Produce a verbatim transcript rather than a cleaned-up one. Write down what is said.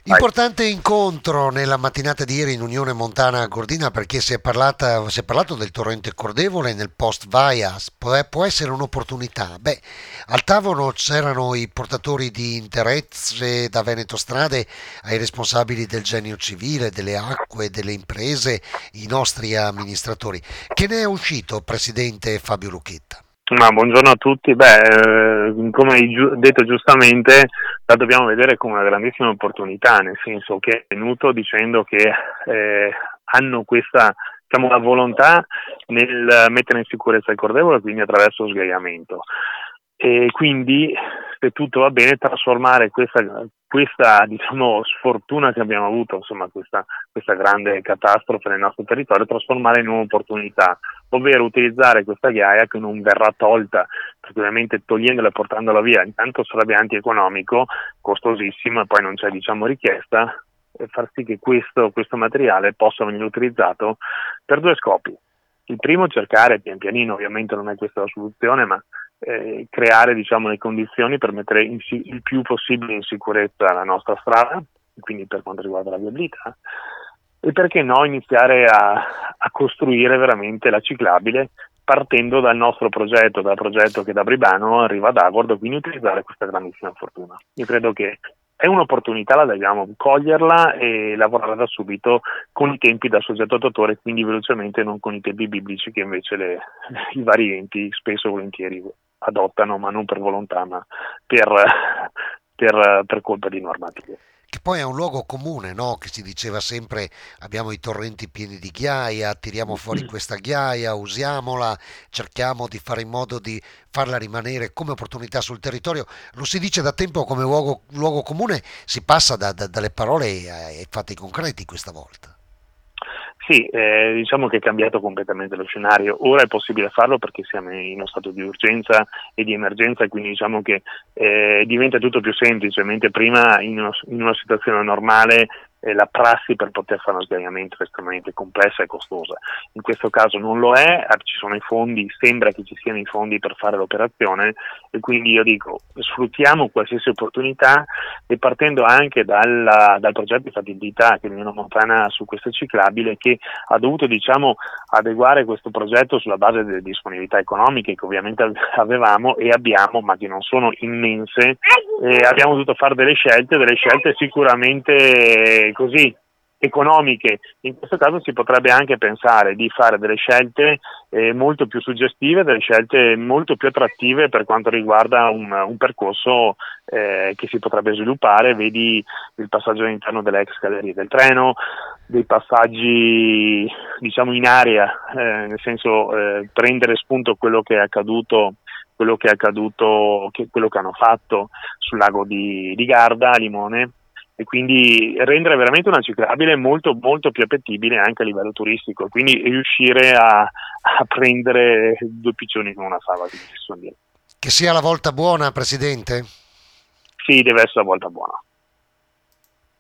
Vai. Importante incontro nella mattinata di ieri in Unione Montana Gordina perché si è, parlata, si è parlato del torrente Cordevole nel post Vaias, può, può essere un'opportunità. Beh, al tavolo c'erano i portatori di interesse da Veneto Strade ai responsabili del genio civile, delle acque, delle imprese, i nostri amministratori. Che ne è uscito, Presidente Fabio Lucchetta? Ma buongiorno a tutti. Beh, eh, come hai giu- detto giustamente, la dobbiamo vedere come una grandissima opportunità, nel senso che è venuto dicendo che eh, hanno questa, diciamo, la volontà nel mettere in sicurezza il cordevole, quindi attraverso lo sgaiamento. E quindi, se tutto va bene, trasformare questa, questa diciamo, sfortuna che abbiamo avuto, insomma, questa, questa grande catastrofe nel nostro territorio, trasformare in un'opportunità, ovvero utilizzare questa ghiaia che non verrà tolta, perché ovviamente togliendola e portandola via, intanto sarebbe antieconomico, costosissimo e poi non c'è, diciamo, richiesta, e far sì che questo, questo materiale possa venire utilizzato per due scopi. Il primo, cercare pian pianino, ovviamente non è questa la soluzione, ma eh, creare, diciamo, le condizioni per mettere in, il più possibile in sicurezza la nostra strada, quindi per quanto riguarda la viabilità, e perché no iniziare a, a costruire veramente la ciclabile partendo dal nostro progetto, dal progetto che da Bribano arriva ad Agordo, quindi utilizzare questa grandissima fortuna. Io credo che è un'opportunità, la dobbiamo coglierla e lavorare da subito con i tempi da soggetto attuatore, quindi velocemente, non con i tempi biblici che invece le, i vari enti spesso e volentieri adottano, ma non per volontà, ma per, per, per colpa di normative. Che poi è un luogo comune, no? Che si diceva sempre abbiamo i torrenti pieni di ghiaia, tiriamo fuori questa ghiaia, usiamola, cerchiamo di fare in modo di farla rimanere come opportunità sul territorio. Lo si dice da tempo come luogo, luogo comune, si passa da- da- dalle parole ai, ai fatti concreti questa volta. Sì, eh, diciamo che è cambiato completamente lo scenario. Ora è possibile farlo perché siamo in uno stato di urgenza e di emergenza e quindi diciamo che eh, diventa tutto più semplice, mentre prima in, uno, in una situazione normale eh, la prassi per poter fare uno sgaiamento è estremamente complessa e costosa. In questo caso non lo è, ci sono i fondi, sembra che ci siano i fondi per fare l'operazione e quindi io dico sfruttiamo qualsiasi opportunità e partendo anche dal, dal progetto di fattibilità che l'Unione Montana ha su questa ciclabile che ha dovuto, diciamo, adeguare questo progetto sulla base delle disponibilità economiche che ovviamente avevamo e abbiamo, ma che non sono immense, e abbiamo dovuto fare delle scelte, delle scelte sicuramente così economiche. In questo caso si potrebbe anche pensare di fare delle scelte eh, molto più suggestive, delle scelte molto più attrattive per quanto riguarda un, un percorso eh, che si potrebbe sviluppare, vedi il passaggio all'interno delle ex gallerie del treno, dei passaggi diciamo in area, eh, nel senso eh, prendere spunto quello che è accaduto quello che è accaduto, che, quello che hanno fatto sul lago di, di Garda a Limone e quindi rendere veramente una ciclabile molto molto più appetibile anche a livello turistico, quindi riuscire a, a prendere due piccioni con una fava, come si suol dire. Che sia la volta buona, Presidente? Sì, deve essere la volta buona.